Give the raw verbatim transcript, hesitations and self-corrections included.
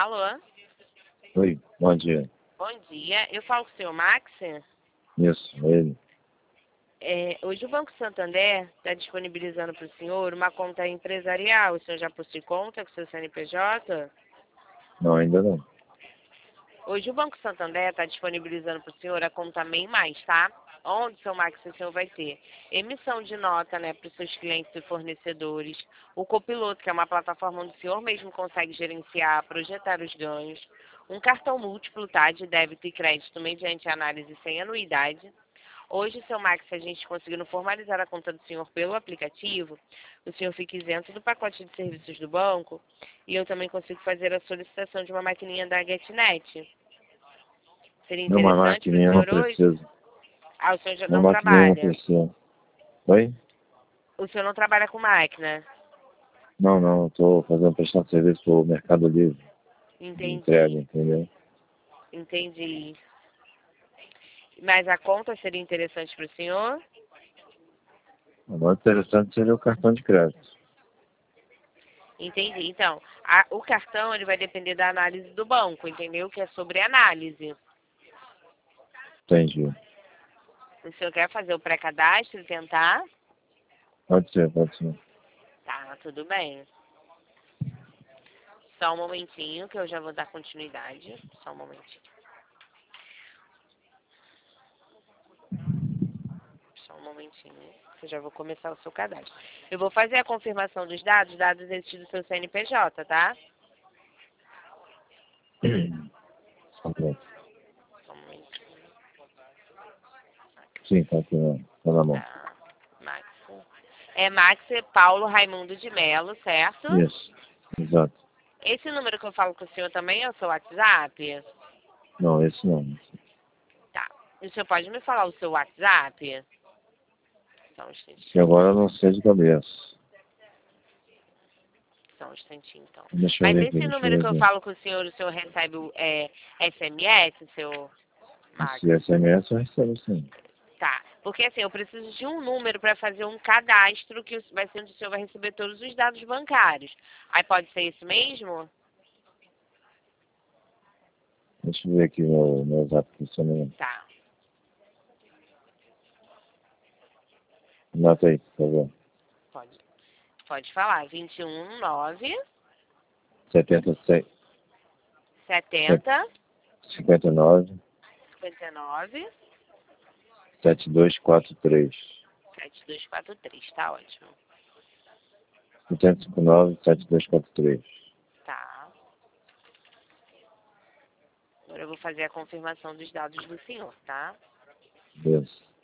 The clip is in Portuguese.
Alô? Oi, bom dia. Bom dia. Eu falo com o senhor Max. Isso, ele. É, hoje o Banco Santander está disponibilizando para o senhor uma conta empresarial. O senhor já possui conta com o seu C N P J? Não, ainda não. Hoje o Banco Santander está disponibilizando para o senhor a conta MEI Mais, tá? Onde, seu Max, o senhor vai ter emissão de nota, né, para os seus clientes e fornecedores, o Copiloto, que é uma plataforma onde o senhor mesmo consegue gerenciar, projetar os ganhos, um cartão múltiplo, tá, de débito e crédito mediante análise sem anuidade. Hoje, seu Max, se a gente conseguindo formalizar a conta do senhor pelo aplicativo, o senhor fica isento do pacote de serviços do banco e eu também consigo fazer a solicitação de uma maquininha da GetNet. Seria Uma interessante para o maquininha não senhor hoje? precisa. Ah, o senhor já Uma não maquininha não trabalha. precisa. Oi? O senhor não trabalha com máquina. Não, não, estou fazendo prestando serviço para o Mercado Livre. De entrega, Entendi, entendeu? entendi. Mas a conta seria interessante para o senhor? O mais interessante seria o cartão de crédito. Entendi. Então, a- o cartão ele vai depender da análise do banco, entendeu? Que é sobre análise. Entendi. O senhor quer fazer o pré-cadastro e tentar? Pode ser, pode ser. Tá, tudo bem. Só um momentinho que eu já vou dar continuidade. Só um momentinho. Só um momentinho, que eu já vou começar o seu cadastro. Eu vou fazer a confirmação dos dados, dados esses do seu C N P J, tá? Só um pouco. Só um momentinho. Sim, tá aqui na, tá na mão. Tá. Max. É Max Paulo Raimundo de Melo, certo? Isso, exato. Esse número que eu falo com o senhor também é o seu WhatsApp? Não, esse não. Tá. O senhor pode me falar o seu WhatsApp? Só um E instantinho. agora eu não sei de cabeça. Só um instantinho, então. Deixa eu Mas ver aqui, esse deixa eu número que ver eu aqui. falo com o senhor, o senhor recebe o é, S M S, seu Max? Esse S M S eu recebo sim. Tá. Porque assim, eu preciso de um número para fazer um cadastro que vai ser onde o senhor vai receber todos os dados bancários. Aí pode ser esse mesmo? Deixa eu ver aqui meu, meu zap aqui, só um minuto. Tá. Anota aí, por favor. Pode. Pode falar. vinte e um, nove, setenta e seis, setenta, cinquenta e nove, cinquenta e nove, setenta e dois quarenta e três. sete dois quatro três. Tá ótimo. oito cinco nove, sete dois quatro três. Tá. Agora eu vou fazer a confirmação dos dados do senhor, tá? Beleza.